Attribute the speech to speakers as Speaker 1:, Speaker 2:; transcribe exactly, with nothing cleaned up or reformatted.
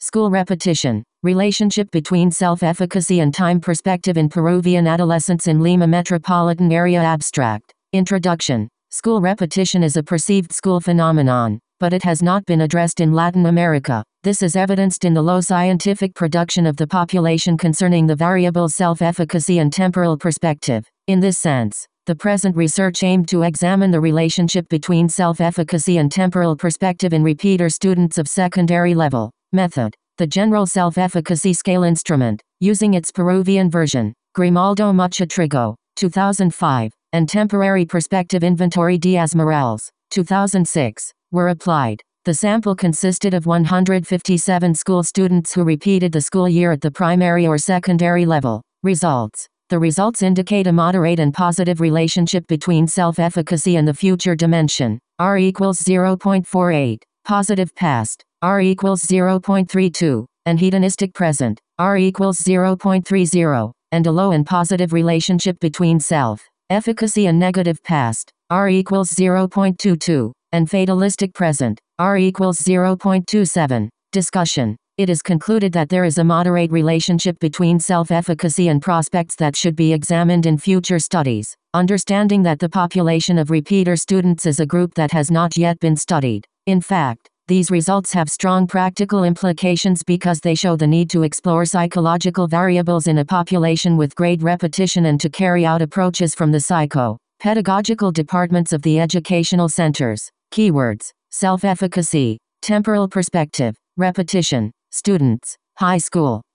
Speaker 1: School repetition. Relationship between self-efficacy and time perspective in Peruvian adolescents in Lima metropolitan area. Abstract. Introduction. School repetition is a perceived school phenomenon, but it has not been addressed in Latin America. This is evidenced in the low scientific production of the population concerning the variables self-efficacy and temporal perspective. In this sense, the present research aimed to examine the relationship between self-efficacy and temporal perspective in repeater students of secondary level. Method. The General Self-Efficacy Scale Instrument, using its Peruvian version, Grimaldo Muchatrigo, two thousand five, and Temporary Perspective Inventory Diaz-Morales, two thousand six, were applied. The sample consisted of one hundred fifty-seven school students who repeated the school year at the primary or secondary level. Results. The results indicate a moderate and positive relationship between self-efficacy and the future dimension, R equals zero point four eight, positive past, R equals zero point three two, and hedonistic present, R equals zero point three zero, and a low and positive relationship between self-efficacy and negative past, R equals zero point two two, and fatalistic present, R equals zero point two seven. Discussion. It is concluded that there is a moderate relationship between self-efficacy and prospects that should be examined in future studies, understanding that the population of repeater students is a group that has not yet been studied. In fact, these results have strong practical implications because they show the need to explore psychological variables in a population with great repetition and to carry out approaches from the psycho-pedagogical departments of the educational centers. Keywords: self-efficacy, temporal perspective, repetition, students, high school.